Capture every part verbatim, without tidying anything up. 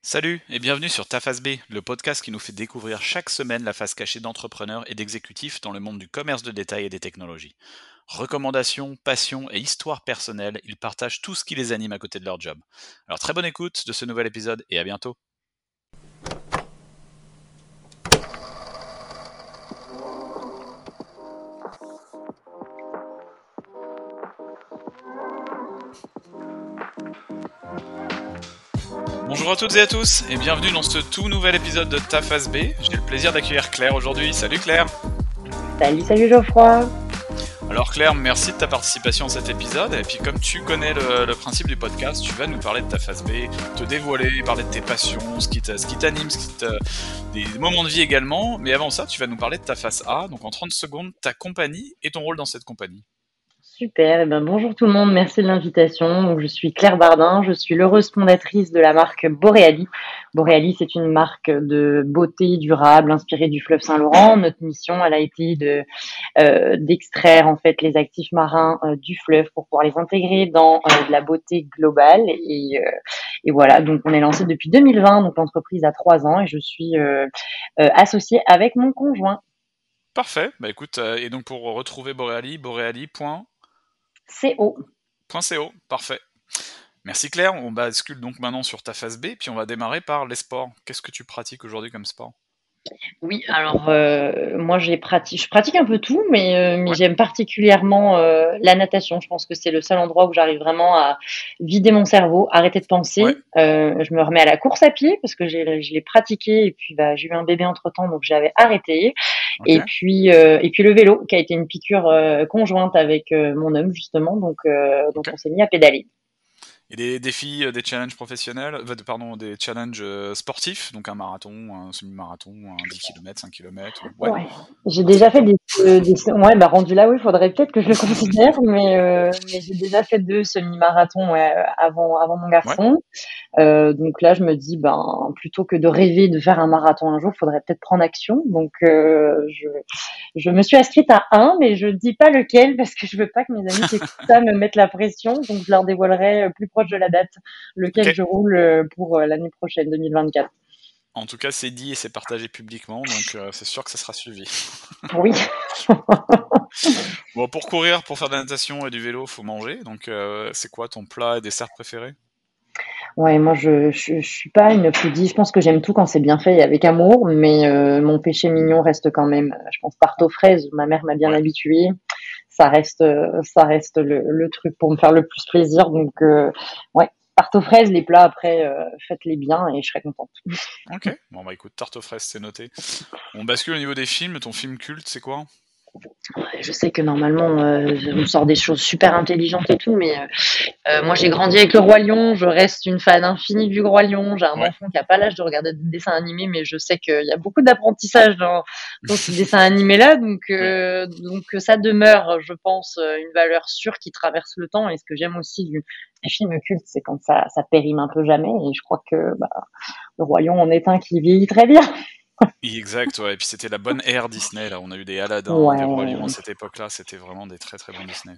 Salut et bienvenue sur Ta Face B, le podcast qui nous fait découvrir chaque semaine la face cachée d'entrepreneurs et d'exécutifs dans le monde du commerce de détail et des technologies. Recommandations, passions et histoires personnelles, ils partagent tout ce qui les anime à côté de leur job. Alors très bonne écoute de ce nouvel épisode et à bientôt. Bonjour à toutes et à tous et bienvenue dans ce tout nouvel épisode de Ta Face B. J'ai le plaisir d'accueillir Claire aujourd'hui. Salut Claire. Salut, salut Geoffroy. Alors Claire, merci de ta participation à cet épisode. Et puis comme tu connais le, le principe du podcast, tu vas nous parler de ta face B, te dévoiler, parler de tes passions, ce qui, ce qui t'anime, ce qui te, des moments de vie également. Mais avant ça, tu vas nous parler de ta face A. Donc en trente secondes, ta compagnie et ton rôle dans cette compagnie. Super, eh ben, bonjour tout le monde, merci de l'invitation. Donc, je suis Claire Bardin, je suis l'heureuse fondatrice de la marque Boreali. Boreali, c'est une marque de beauté durable inspirée du fleuve Saint-Laurent. Notre mission, elle a été de euh, d'extraire en fait les actifs marins euh, du fleuve pour pouvoir les intégrer dans euh, de la beauté globale. Et, euh, et voilà, donc on est lancé depuis deux mille vingt, donc l'entreprise a trois ans et je suis euh, euh, associée avec mon conjoint. Parfait, bah écoute, euh, et donc pour retrouver Boreali, boreali point Co. .co, parfait. Merci Claire, on bascule donc maintenant sur ta face B, puis on va démarrer par les sports. Qu'est-ce que tu pratiques aujourd'hui comme sport ? Oui, alors euh, moi j'ai pratique, je pratique un peu tout, mais, euh, mais Ouais. j'aime particulièrement euh, la natation. Je pense que c'est le seul endroit où j'arrive vraiment à vider mon cerveau, arrêter de penser. Ouais. Euh, je me remets à la course à pied parce que j'ai, je l'ai pratiqué et puis bah, j'ai eu un bébé entre temps, donc j'avais arrêté. Ok. Et puis euh, et puis le vélo qui a été une piqûre euh, conjointe avec euh, mon homme justement, donc euh, donc Ok. on s'est mis à pédaler. Et des défis, euh, des challenges professionnels, euh, pardon, des challenges euh, sportifs, donc un marathon, un semi-marathon, un dix kilomètres, cinq kilomètres, ou... ouais, Ouais, j'ai assez déjà fait fréquent. des, euh, des ouais, bah rendu là, oui, il faudrait peut-être que je le considère, mais euh, mais j'ai déjà fait deux semi-marathons ouais, avant avant mon Ouais, garçon. Euh, donc là, je me dis, ben plutôt que de rêver de faire un marathon un jour, il faudrait peut-être prendre action. Donc euh, je je me suis inscrite à un, mais je dis pas lequel parce que je veux pas que mes amis qui écoutent ça me mettent la pression. Donc je leur dévoilerai euh, plus proche de la date lequel ok. je roule euh, pour euh, l'année prochaine, deux mille vingt-quatre. En tout cas, c'est dit et c'est partagé publiquement, donc euh, c'est sûr que ça sera suivi. Oui. Bon, pour courir, pour faire de la natation et du vélo, faut manger, donc euh, c'est quoi ton plat et dessert préféré ? Ouais, moi je, je je suis pas une foodie. Je pense que j'aime tout quand c'est bien fait et avec amour, mais euh, mon péché mignon reste quand même, euh, je pense, tarte aux fraises. Ma mère m'a bien Ouais, habituée. Ça reste, euh, ça reste le, le truc pour me faire le plus plaisir. Donc euh, ouais, tarte aux fraises, les plats après, euh, faites-les bien et je serai contente. ok. Bon bah écoute, tarte aux fraises, c'est noté. On bascule au niveau des films, ton film culte, c'est quoi ? Je sais que normalement, euh, on sort des choses super intelligentes et tout, mais euh, Euh, moi, j'ai grandi avec le Roi Lion. Je reste une fan infinie du Roi Lion. J'ai un Ouais, enfant qui a pas l'âge de regarder des dessins animés, mais je sais qu'il y a beaucoup d'apprentissage dans, dans ces dessins animés-là. Donc, ouais. euh, donc ça demeure, je pense, euh, une valeur sûre qui traverse le temps. Et ce que j'aime aussi du, des films cultes, c'est quand ça, ça périme un peu jamais. Et je crois que bah, le Roi Lion en est un qui vieillit très bien. Exact, ouais. Et puis c'était la bonne ère Disney, là. On a eu des Aladdin, des Rois Lions à Ouais. cette époque-là. C'était vraiment des très très bons Disney.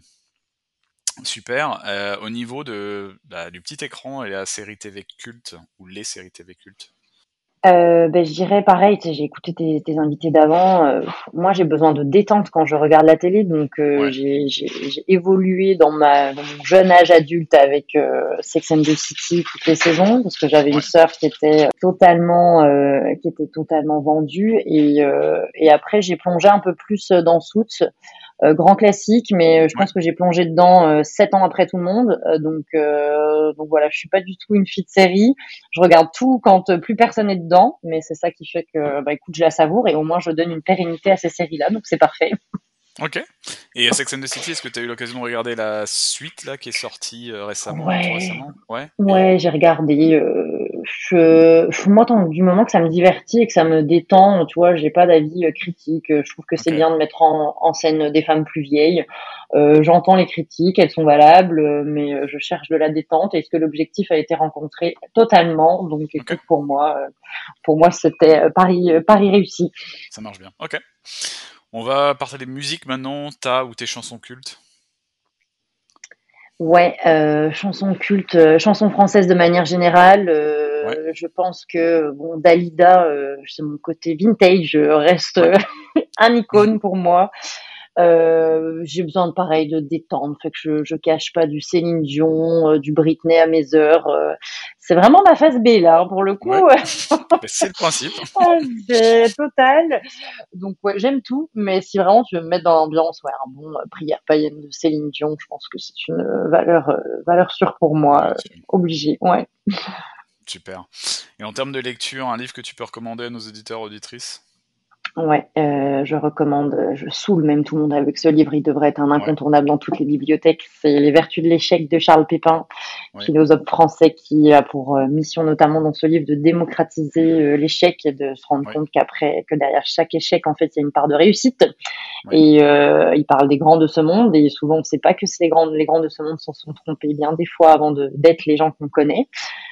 Super. Euh, au niveau de, bah, du petit écran et la série T V culte, ou les séries T V cultes. Euh, ben, je dirais pareil, tu sais, j'ai écouté tes, tes invités d'avant. Euh, moi, j'ai besoin de détente quand je regarde la télé, donc euh, Ouais, j'ai, j'ai, j'ai évolué dans ma dans mon jeune âge adulte avec euh, Sex and the City toutes les saisons, parce que j'avais une ouais, sœur qui était totalement euh, qui était totalement vendue, et euh, et après j'ai plongé un peu plus dans Suits. Euh, grand classique, mais euh, je ouais. pense que j'ai plongé dedans euh, sept ans après tout le monde. Euh, donc, euh, donc voilà, je suis pas du tout une fille de série. Je regarde tout quand euh, plus personne est dedans, mais c'est ça qui fait que, bah écoute, je la savoure et au moins je donne une pérennité à ces séries-là, donc c'est parfait. Ok. Et Sex and the City, est-ce que tu as eu l'occasion de regarder la suite, là, qui est sortie euh, récemment, tout Ouais, récemment? Ouais. Et ouais, j'ai regardé. Euh, je, moi, tant, du moment que ça me divertit et que ça me détend, tu vois, j'ai pas d'avis euh, critique. Je trouve que c'est ok. bien de mettre en, en scène des femmes plus vieilles. Euh, j'entends les critiques, elles sont valables, euh, mais euh, je cherche de la détente. Est-ce que l'objectif a été rencontré totalement? Donc, Ok. écoute, pour moi, euh, pour moi, c'était euh, Paris, euh, Paris réussi. Ça marche bien. Ok. On va parler des musiques maintenant. Ta ou tes chansons cultes? Ouais, euh, chansons cultes, euh, chansons françaises de manière générale. Euh, Ouais. Euh, je pense que bon, Dalida, euh, c'est mon côté vintage, euh, reste Ouais. euh, un icône pour moi. Euh, j'ai besoin de pareil de détendre, fait que je, je cache pas du Céline Dion, euh, du Britney à mes heures. euh. C'est vraiment ma phase B là, hein, pour le Ouais. coup. Ben, c'est le principe. C'est total. Donc ouais, j'aime tout, mais si vraiment tu veux me mettre dans l'ambiance, ouais, un bon euh, prière païenne de Céline Dion, je pense que c'est une euh, valeur euh, valeur sûre pour moi, Bien euh, sûr. obligée. Ouais. Super. Et en termes de lecture, un livre que tu peux recommander à nos auditeurs, auditrices? Ouais, euh, je recommande, euh, je saoule même tout le monde avec ce livre, il devrait être un Ouais. incontournable dans toutes les bibliothèques. C'est Les Vertus de l'échec de Charles Pépin, Ouais. philosophe français qui a pour euh, mission notamment dans ce livre de démocratiser euh, l'échec et de se rendre Ouais. compte qu'après, que derrière chaque échec, en fait, il y a une part de réussite. Ouais. Et euh, il parle des grands de ce monde et souvent on ne sait pas que c'est les grands, les grands de ce monde s'en sont trompés bien des fois avant de, d'être les gens qu'on connaît.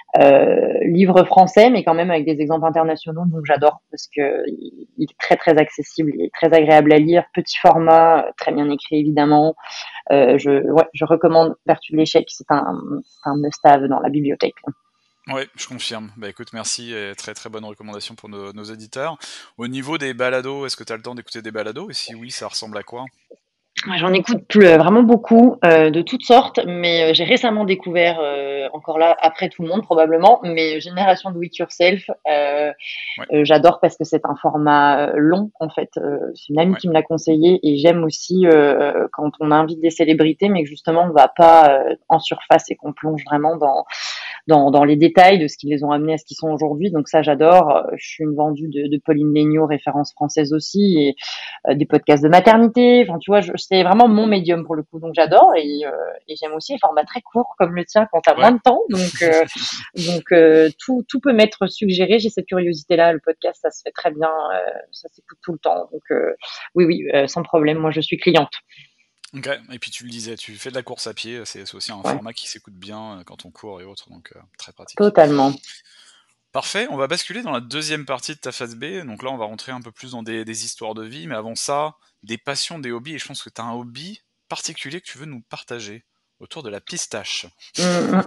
Euh, livre français, mais quand même avec des exemples internationaux, donc j'adore parce que il, il est très très accessible, il est très agréable à lire, petit format, très bien écrit évidemment. Euh, je, ouais, je recommande Vertu de l'échec, c'est un, c'est un must-have dans la bibliothèque. Ouais, je confirme. Bah écoute, merci et très très bonne recommandation pour nos, nos éditeurs. Au niveau des balados, est-ce que tu as le temps d'écouter des balados? Et si oui, ça ressemble à quoi? J'en écoute plus, euh, vraiment beaucoup, euh, de toutes sortes, mais euh, j'ai récemment découvert, euh, encore là, après tout le monde probablement, mais Génération Do It Yourself, euh, Ouais, euh, j'adore parce que c'est un format euh, long en fait. Euh, c'est une amie ouais, qui me l'a conseillé et j'aime aussi euh, quand on invite des célébrités, mais que justement on ne va pas euh, en surface et qu'on plonge vraiment dans dans, dans les détails de ce qui les ont amenés à ce qu'ils sont aujourd'hui. Donc ça, j'adore. Je suis une vendue de, de Pauline Léniaud, référence française aussi, et euh, des podcasts de maternité. Enfin, tu vois, je, c'est vraiment mon médium pour le coup. Donc j'adore et, euh, et j'aime aussi les formats très courts comme le tien quand tu as moins ouais. de temps. Donc, euh, donc euh, tout, tout peut m'être suggéré. J'ai cette curiosité-là. Le podcast, ça se fait très bien. Euh, ça s'écoute tout le temps. Donc euh, oui, oui, euh, sans problème. Moi, je suis cliente. Ok. Et puis tu le disais, tu fais de la course à pied, c'est c'est aussi un Ouais, format qui s'écoute bien euh, quand on court et autres, donc euh, très pratique. totalement. Parfait, on va basculer dans la deuxième partie de ta phase B. Donc là, on va rentrer un peu plus dans des, des histoires de vie, mais avant ça, des passions, des hobbies. Et je pense que tu as un hobby particulier que tu veux nous partager autour de la pistache. Hum,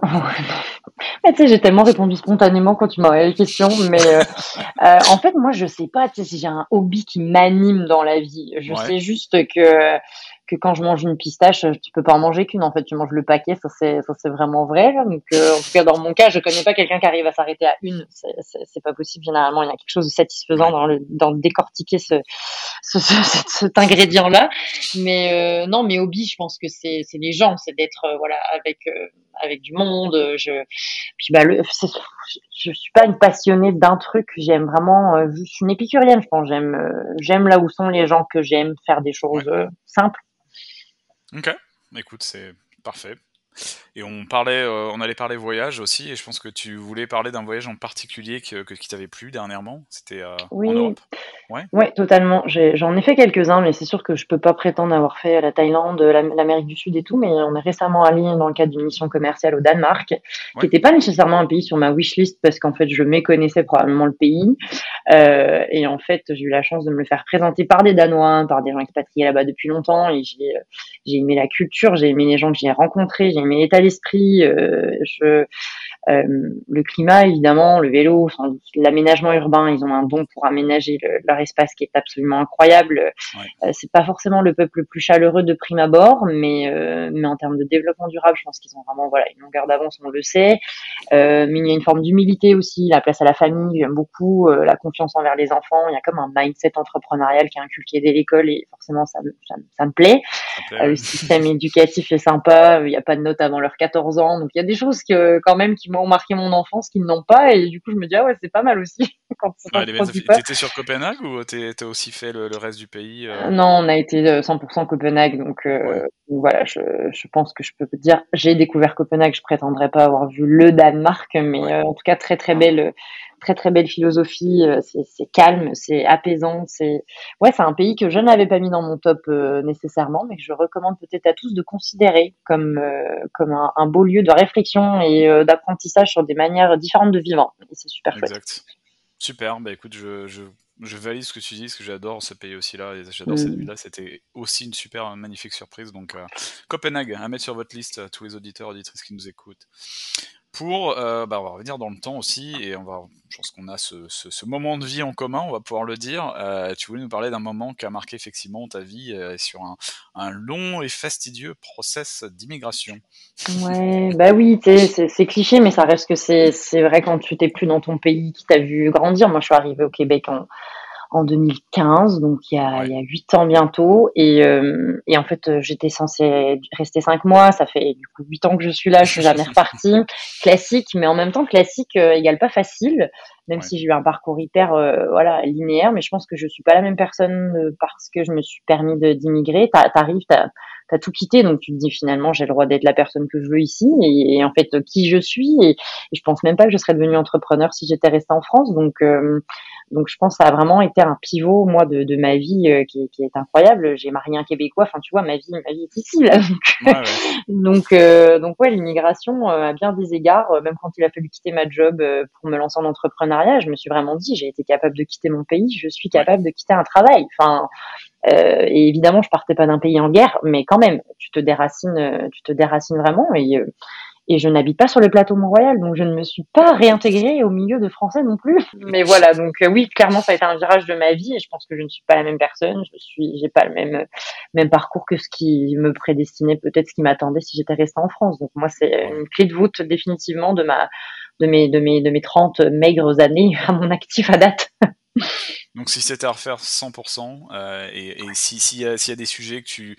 tu sais, j'ai tellement répondu spontanément quand tu m'as envoyé la question, mais euh, euh, en fait, moi, je sais pas, tu sais, si j'ai un hobby qui m'anime dans la vie. Je Ouais, sais juste que que quand je mange une pistache, tu peux pas en manger qu'une. En fait, tu manges le paquet, ça c'est ça c'est vraiment vrai. Donc, euh, en tout cas, dans mon cas, je connais pas quelqu'un qui arrive à s'arrêter à une. C'est c'est c'est pas possible. Généralement, il y a quelque chose de satisfaisant ouais, dans le dans le décortiquer ce ce, ce, cet cet ingrédient-là. Mais euh, non, mes hobbies, je pense que c'est c'est les gens, c'est d'être euh, voilà avec euh, avec du monde. Je puis bah le, c'est- je suis pas une passionnée d'un truc. J'aime vraiment, euh, je suis une épicurienne, je pense. J'aime, euh, j'aime là où sont les gens que j'aime faire des ouais. choses euh, simples. Ok, écoute, c'est parfait. Et on parlait, euh, on allait parler voyage aussi, et je pense que tu voulais parler d'un voyage en particulier que, que- qui t'avait plu dernièrement. C'était euh, en Oui, Europe? Ouais, ouais, totalement. J'ai, j'en ai fait quelques-uns, mais c'est sûr que je peux pas prétendre avoir fait la Thaïlande, la- l'Amérique du Sud et tout. Mais on est récemment allé dans le cadre d'une mission commerciale au Danemark, qui ouais, n'était pas nécessairement un pays sur ma wishlist parce qu'en fait je méconnaissais probablement le pays. Euh, et en fait, j'ai eu la chance de me le faire présenter par des Danois, par des gens expatriés là-bas depuis longtemps. Et j'ai, j'ai aimé la culture, j'ai aimé les gens que j'ai rencontrés, j'ai aimé l'état d'esprit. Euh, je, euh, le climat, évidemment, le vélo, enfin, l'aménagement urbain, ils ont un don pour aménager le, leur espace qui est absolument incroyable. ouais. Euh, c'est pas forcément le peuple le plus chaleureux de prime abord, mais, euh, mais en termes de développement durable, je pense qu'ils ont vraiment voilà, une longueur d'avance, on le sait. Euh, mais il y a une forme d'humilité aussi, la place à la famille, j'aime beaucoup, euh, la confiance envers les enfants. Il y a comme un mindset entrepreneurial qui est inculqué dès l'école et forcément ça me, ça, me- ça me plaît. Ça plaît, Euh, ouais. le système éducatif est sympa, il n'y a pas de notes avant leurs quatorze ans, donc il y a des choses que quand même qui m'ont marqué mon enfance, qui n'ont pas, et du coup je me dis ah ouais c'est pas mal aussi quand ça Ouais, se les produit Benz- pas. T'étais sur Copenhague ou t'es- t'as aussi fait le, le reste du pays euh, Non, on a été euh, cent pour cent Copenhague, donc Ouais, euh, voilà, je, je pense que je peux te dire, j'ai découvert Copenhague, je prétendrai pas avoir vu le Danemark, mais ouais, euh, en tout cas très très belle, très très belle philosophie, euh, c'est c'est calme, c'est apaisant, c'est ouais, c'est un pays que je n'avais pas mis dans mon top euh, nécessairement, mais que je recommande peut-être à tous de considérer comme euh, comme un, un beau lieu de réflexion et euh, d'apprentissage sur des manières différentes de vivre, et c'est super chouette. exact. Super, bah écoute, je, je, je valide ce que tu dis, parce que j'adore ce pays aussi là, et j'adore cette Mm. ville-là, c'était aussi une super euh, magnifique surprise, donc euh, Copenhague, à mettre sur votre liste, euh, tous les auditeurs, auditrices qui nous écoutent. pour, heu, bah, on va revenir dans le temps aussi et on va je pense qu'on a ce ce ce moment de vie en commun, on va pouvoir le dire. Heu, tu voulais nous parler d'un moment qui a marqué effectivement ta vie, heu, sur un un long et fastidieux process d'immigration. Ouais, bah oui, tu sais, c'est c'est cliché, mais ça reste que c'est c'est vrai quand tu t'es plus dans ton pays qui t'a vu grandir. Moi, je suis arrivée au Québec en en deux mille quinze, donc il y a Ouais. il y a huit ans bientôt et hem et en fait, heu, j'étais censée rester cinq mois. Ça fait du coup huit ans que je suis là, je suis jamais repartie. Classique, mais en même temps classique, heu, égale pas facile, même Ouais. si j'ai eu un parcours hyper, heu, voilà, linéaire, mais je pense que je suis pas la même personne, heu, parce que je me suis permis de d'immigrer. Tu a tu arrives, tu as tout quitté, donc tu te dis: «Finalement, j'ai le droit d'être la personne que je veux ici» et et en fait, heu, qui je suis et et je pense même pas que je serais devenue entrepreneur si j'étais restée en France, donc hem donc je pense que ça a vraiment été un pivot, moi, de, de ma vie euh, qui, qui est incroyable. J'ai marié un Québécois, enfin tu vois, ma vie, ma vie est ici là. Donc, Ouais, ouais. donc, euh, donc ouais, l'immigration, euh, à bien des égards, euh, même quand il a fallu quitter ma job euh, pour me lancer en entrepreneuriat, je me suis vraiment dit, j'ai été capable de quitter mon pays, je suis Ouais. capable de quitter un travail. Enfin, euh, et évidemment, je partais pas d'un pays en guerre, mais quand même, tu te déracines, euh, tu te déracines vraiment. Et, euh, et je n'habite pas sur le plateau Mont-Royal, donc je ne me suis pas réintégrée au milieu de Français non plus. Mais voilà, donc euh, oui, clairement, ça a été un virage de ma vie et je pense que je ne suis pas la même personne. Je suis, j'ai pas le même même parcours que ce qui me prédestinait, peut-être ce qui m'attendait si j'étais restée en France. Donc moi, c'est Ouais. une clé de voûte définitivement de ma de mes de mes de mes trente maigres années à mon actif à date. Donc si c'était à refaire cent pour cent, heu et et si s'il y a s'il y a des sujets que tu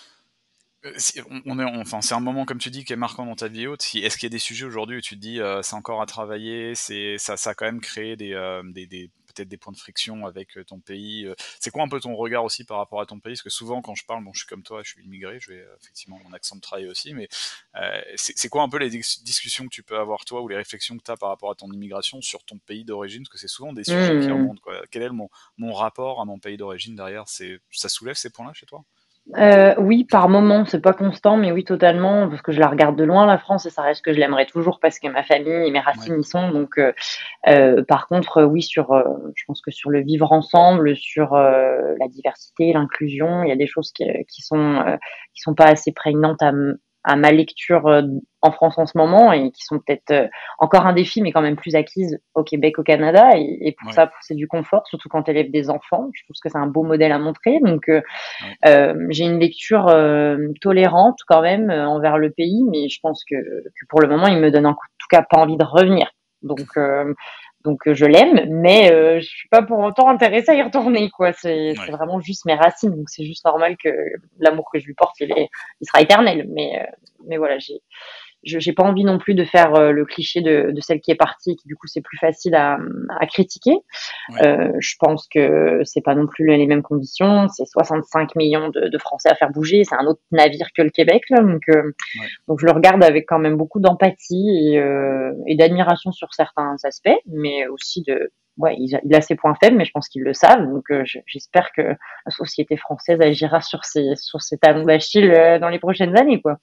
Heu, si on on est enfin, c'est un moment comme tu dis qui est marquant dans ta vie et autres. Si est-ce qu'il y a des sujets aujourd'hui où tu te dis, heu, c'est encore à travailler, c'est ça ça a quand même créé des, hem, des des peut-être des points de friction avec, heu, ton pays, heu? C'est quoi un peu ton regard aussi par rapport à ton pays? Parce que souvent quand je parle, bon, je suis comme toi, je suis immigré, je vais, heu, effectivement mon accent de travail aussi, mais, heu, c'est c'est quoi un peu les dis discussions que tu peux avoir toi ou les réflexions que tu as par rapport à ton immigration sur ton pays d'origine? Parce que c'est souvent des sujets qui Mmh. remontent, quoi. Quel est le mon mon rapport à mon pays d'origine derrière? C'est ça soulève ces points-là chez toi? Heu, oui, par moment, c'est pas constant, mais oui, totalement, parce que je la regarde de loin, la France, et ça reste que je l'aimerais toujours parce que ma famille et mes Ouais, racines y sont. Donc, heu heu, par contre, heu, oui, sur, heu, je pense que sur le vivre ensemble, sur, heu, la diversité, l'inclusion, il y a des choses qui, heu, qui sont, heu, qui sont pas assez prégnantes à m à ma lecture, heu, en France en ce moment et qui sont peut-être, heu, encore un défi, mais quand même plus acquises au Québec, au Canada et et pour ouais, ça, c'est du confort, surtout quand tu élèves des enfants. Je trouve que c'est un beau modèle à montrer. Donc, heu ouais. euh, j'ai une lecture euh, tolérante quand même euh, envers le pays, mais je pense que, que pour le moment, il me donne en tout cas pas envie de revenir. Donc, euh, donc euh, je l'aime, mais euh, je suis pas pour autant intéressée à y retourner, quoi. C'est, c'est Ouais. vraiment juste mes racines, donc c'est juste normal que l'amour que je lui porte, il est, il sera éternel. Mais, euh, mais voilà, j'ai, je j'ai pas envie non plus de faire euh, le cliché de, de celle qui est partie et qui du coup c'est plus facile à, à critiquer. Ouais. Euh, je pense que c'est pas non plus les mêmes conditions. C'est soixante-cinq millions de, de Français à faire bouger. C'est un autre navire que le Québec, là. Donc, euh, Ouais. donc je le regarde avec quand même beaucoup d'empathie et, euh, et d'admiration sur certains aspects, mais aussi de, ouais, il a, il a ses points faibles, mais je pense qu'ils le savent. Donc, euh, j'espère que la société française agira sur ses, sur ses talons d'Achille euh, dans les prochaines années, quoi.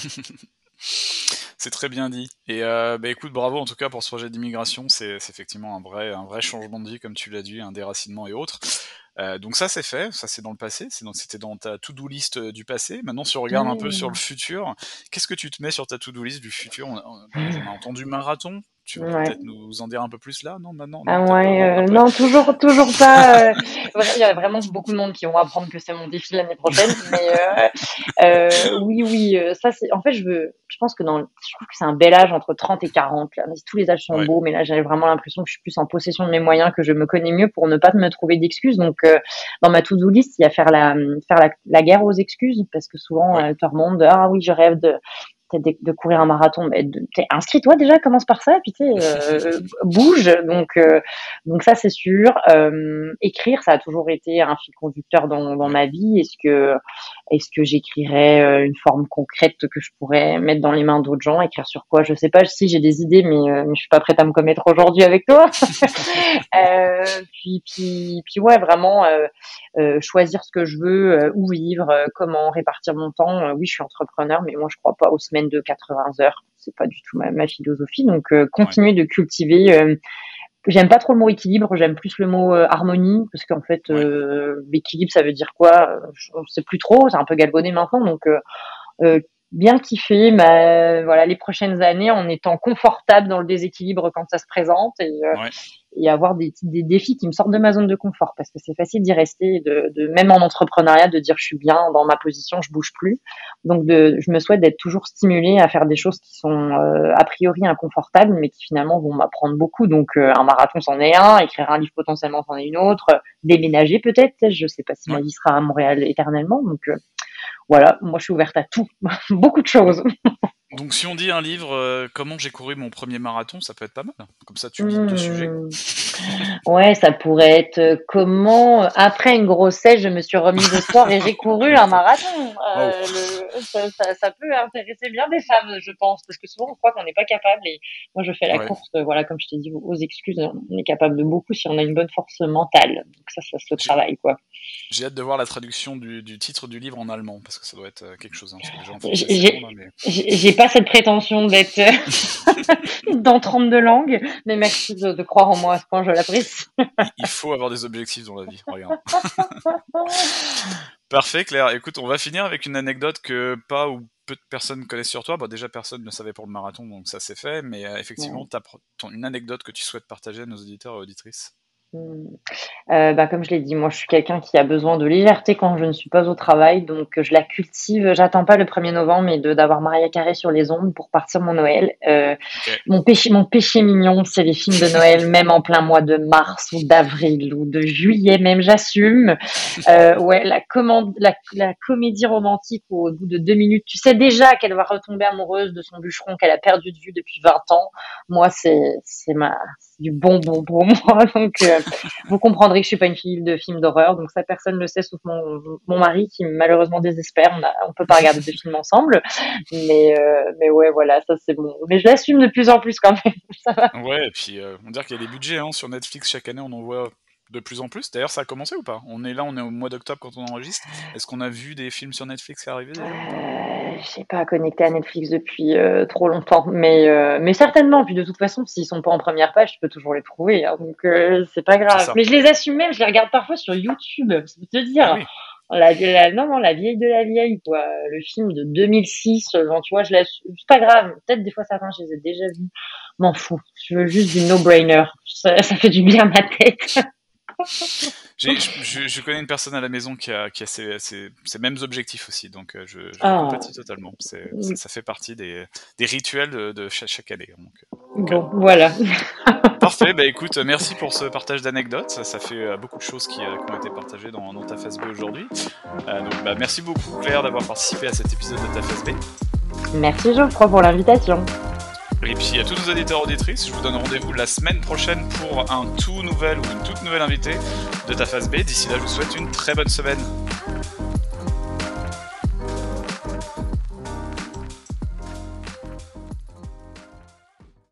C'est très bien dit. Et euh, bah écoute, bravo en tout cas pour ce projet d'immigration. C'est c'est effectivement un vrai, un vrai changement de vie, comme tu l'as dit, un déracinement et autres. Euh, donc ça c'est fait, ça c'est dans le passé, c'est dans- c'était dans ta to-do list euh, du passé. Maintenant, si on regarde un peu sur le Mmh. futur, qu'est-ce que tu te mets sur ta to-do list du futur? On, on- on a entendu marathon. Tu veux Ouais. peut-être nous en dire un peu plus là? Non, maintenant, Ah non, peut-être pas. ouais, Bon, euh, après. non, toujours, toujours pas. Euh, vrai, il y a vraiment beaucoup de monde qui vont apprendre que c'est mon défi l'année prochaine, mais euh, euh, oui, oui, euh, ça c'est. En fait, je veux, je pense que dans, je trouve que c'est un bel âge entre trente et quarante. Là. Tous les âges sont Ouais, beaux, mais là j'ai vraiment l'impression que je suis plus en possession de mes moyens, que je me connais mieux pour ne pas me trouver d'excuses. Donc, euh, dans ma to-do list, il y a faire la, faire la, la guerre aux excuses, parce que souvent ouais. elles te remontent de, ah oui, je rêve de de, de courir un marathon, mais inscris-toi déjà, commence par ça, puis tu sais, euh, bouge. Donc, euh, donc ça c'est sûr. Euh, écrire, ça a toujours été un fil conducteur dans, dans Ouais. ma vie. Est-ce que, est-ce que j'écrirais euh, une forme concrète que je pourrais mettre dans les mains d'autres gens? Écrire sur quoi? Je sais pas. Si j'ai des idées, mais, euh, mais je suis pas prête à me commettre aujourd'hui avec toi. euh, puis, puis, puis ouais, vraiment euh, euh, choisir ce que je veux, euh, où vivre, euh, comment répartir mon temps. Euh, oui, je suis entrepreneur, mais moi je crois pas aux semaines de quatre-vingts heures. C'est pas du tout ma, ma philosophie. Donc euh, Ouais. continuer de cultiver. Euh, j'aime pas trop le mot équilibre, j'aime plus le mot euh, harmonie parce qu'en fait Ouais. euh, l'équilibre ça veut dire quoi? Je, on sait plus trop, c'est un peu galvaudé maintenant. Donc euh, euh, bien kiffer bah, voilà, les prochaines années en étant confortable dans le déséquilibre quand ça se présente et, euh, Ouais. et avoir des, des défis qui me sortent de ma zone de confort parce que c'est facile d'y rester, de, de même en entrepreneuriat, de dire je suis bien dans ma position, je bouge plus. Donc de, je me souhaite d'être toujours stimulée à faire des choses qui sont euh, a priori inconfortables, mais qui finalement vont m'apprendre beaucoup. Donc euh, un marathon c'en est un, écrire un livre potentiellement c'en est une autre, déménager peut-être. Je sais pas si Ouais. ma vie sera à Montréal éternellement. Donc euh, voilà, moi je suis ouverte à tout, beaucoup de choses. Donc si on dit un livre, euh, comment j'ai couru mon premier marathon, ça peut être pas mal. Comme ça, tu lis deux sujets. Mmh. Ouais, ça pourrait être euh, comment, euh, après une grossesse, je me suis remise au sport et j'ai couru un marathon. Wow. Euh, le, ça, ça, ça peut intéresser bien des femmes, je pense, parce que souvent on croit qu'on n'est pas capable. Et moi, je fais la Ouais. course, euh, voilà, comme je t'ai dit, aux aux excuses, on est capable de beaucoup si on a une bonne force mentale. Donc ça, ça se J'ai- travaille, quoi. J'ai hâte de voir la traduction du, du titre du livre en allemand, parce que ça doit être euh, quelque chose. Hein, parce que déjà en français, J'ai c'est bon, j'ai- là, mais... j'ai- j'ai pas cette prétention d'être dans trente-deux langues, mais merci de, de croire en moi à ce point, je l'apprécie. il, il faut avoir des objectifs dans la vie, regarde. Parfait, Claire. Écoute, on va finir avec une anecdote que pas ou peu de personnes connaissent sur toi. Bon, déjà, personne ne savait pour le marathon, donc ça c'est fait. Mais euh, effectivement, Ouais. t'as pro- ton- une anecdote que tu souhaites partager à nos auditeurs et auditrices. Hmm. Euh, bah, comme je l'ai dit, moi je suis quelqu'un qui a besoin de légèreté quand je ne suis pas au travail, donc euh, je la cultive. J'attends pas le premier novembre, mais de d'avoir Mariah Carey sur les ondes pour partir mon Noël. Euh, Ok. mon péché, mon péché mignon, c'est les films de Noël, même en plein mois de mars ou d'avril ou de juillet, même j'assume. Euh, ouais, la commande, la, la comédie romantique où, au bout de deux minutes, tu sais déjà qu'elle va retomber amoureuse de son bûcheron qu'elle a perdu de vue depuis vingt ans. Moi, c'est c'est ma c'est du bonbon pour moi. Donc, euh, vous comprendrez que je suis pas une fille de film d'horreur, donc ça personne ne le sait sauf mon, mon mari qui malheureusement désespère. On, a, on peut pas regarder de films ensemble, mais euh, mais ouais voilà, ça c'est bon. Mais je l'assume de plus en plus quand même. Ça va. Ouais, et puis euh, on dirait qu'il y a des budgets hein, sur Netflix chaque année, on en voit de plus en plus. D'ailleurs, ça a commencé ou pas? On est là, on est au mois d'octobre quand on enregistre. Est-ce qu'on a vu des films sur Netflix arriver déjà ou pas? Euh, j'ai pas connecté à Netflix depuis euh, trop longtemps, mais euh, mais certainement. Puis de toute façon, s'ils sont pas en première page, je peux toujours les trouver, hein, donc euh, c'est pas C'est grave. ça. Mais je les assume même, je les regarde parfois sur YouTube. Ça peut te Ah dire. oui. La, la, non, non, la vieille de la vieille, quoi. Le film de deux mille six, genre, tu vois, je l'assume. C'est pas grave. Peut-être des fois certains, je les ai déjà vus. M'en fous. Je veux juste du no-brainer. Ça, ça fait du bien à ma tête. J'ai- je, je connais une personne à la maison qui a, qui a ces, ces- ces mêmes objectifs aussi, donc euh, je, je le Ah, compatis totalement. C'est, ça, ça fait partie des, des rituels de, de chaque, chaque année. Donc, euh, ok. bon, voilà. Parfait, bah écoute, euh, merci pour ce partage d'anecdotes. Ça, ça fait euh, beaucoup de choses qui, euh, qui ont été partagées dans, dans ta phase B aujourd'hui. Euh, donc, bah, merci beaucoup Claire d'avoir participé à cet épisode de ta phase B. Merci Geoffroy pour l'invitation. Et puis à tous nos auditeurs auditrices, je vous donne rendez-vous la semaine prochaine pour un tout nouvel ou une toute nouvelle invitée de ta phase B. D'ici là, je vous souhaite une très bonne semaine.